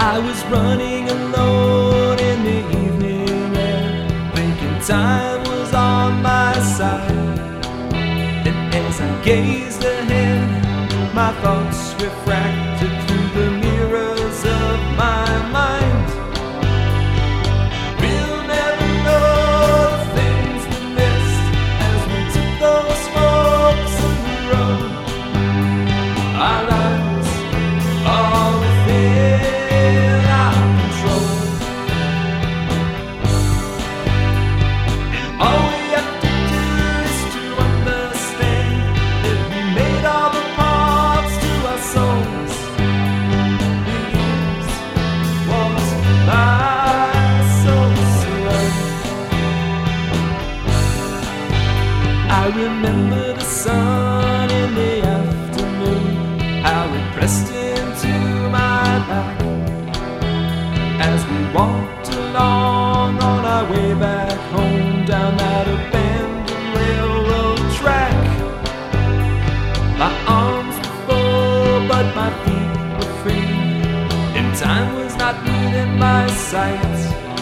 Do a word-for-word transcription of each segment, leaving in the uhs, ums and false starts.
I was running alone in the evening air, thinking time was on my side. And as I gazed ahead, my thoughts refracted through the mirrors of my mind. We'll never know the things we missed as we took those forks in the road. Our lives are within our control, and all we have to do is to understand that we made all the parts to our souls. These was my soul's love. I remember the sun in the afternoon, how it pressed into my back as we walked along on our way back home down that abandoned railroad track. My arms were full, but my feet were free, and time was not within my sight.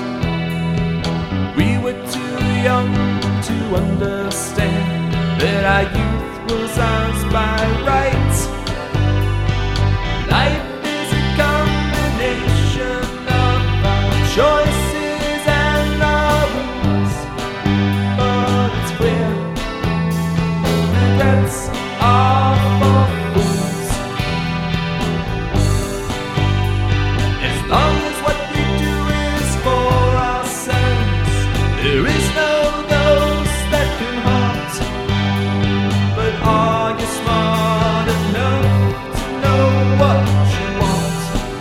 We were too young to understand that our youth was ours by right. Life is a combination of our choices and our rules, but it's clear regrets are for fools. As long as what we do is for ourselves, there is no ghost that can haunt. But are you smart enough to know what you want?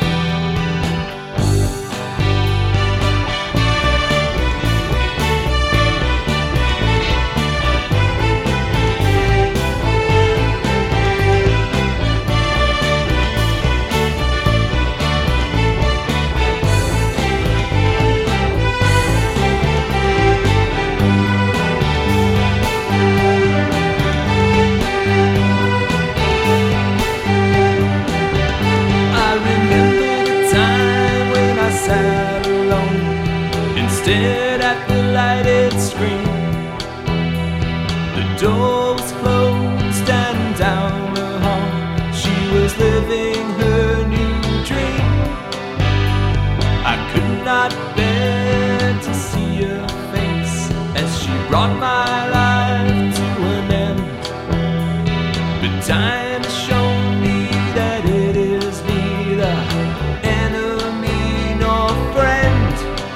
I remember the time when I sat alone and stared at the lighted screen. The door was closed and down the hall she was living her new dream. I could not bear to see her face as she brought my life to an end. But time has shown me that it is neither enemy nor friend.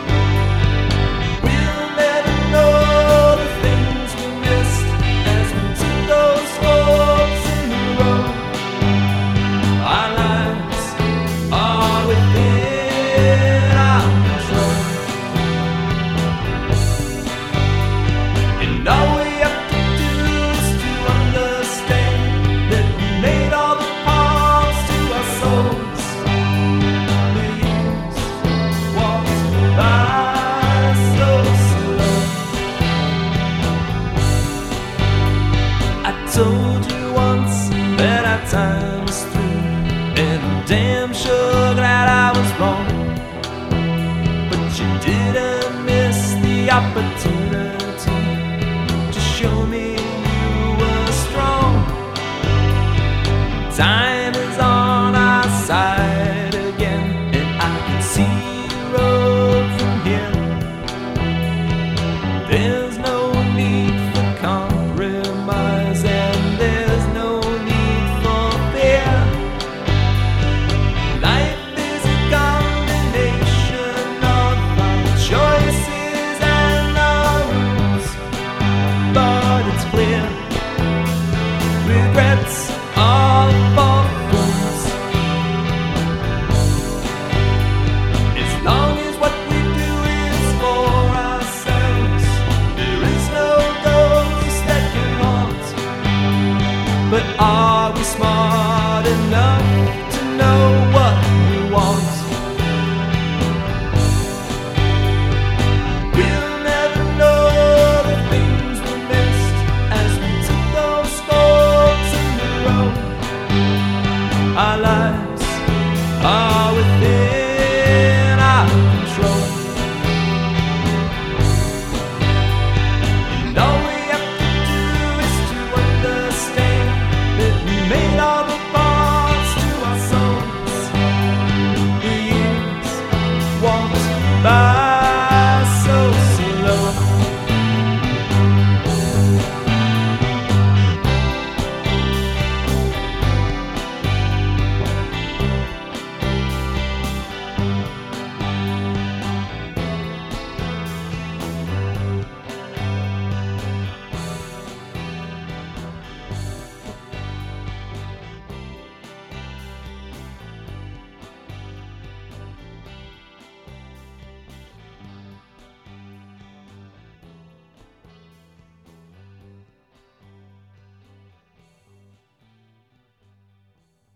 We'll never know the things we missed as we took those forks in the road. Our lives are within our control, and all we have to do is to understand that we made all the parts to our souls. The years walked by so slow. I told you once that our time is through, and I'm damn sure glad I was wrong. But you didn't miss the opportunity to show me you were strong. Time is on our side again, and I can see the road from here. There's no need for compromise, and there's no need for fear. Life is a combination of our choices and our rules, but it's clear regrets are for fools. As long as what we do is for ourselves, there is no ghost that can haunt. But are we smart enough to know what we want? We'll never know the things we missed as we took those forks in the road. Our lives are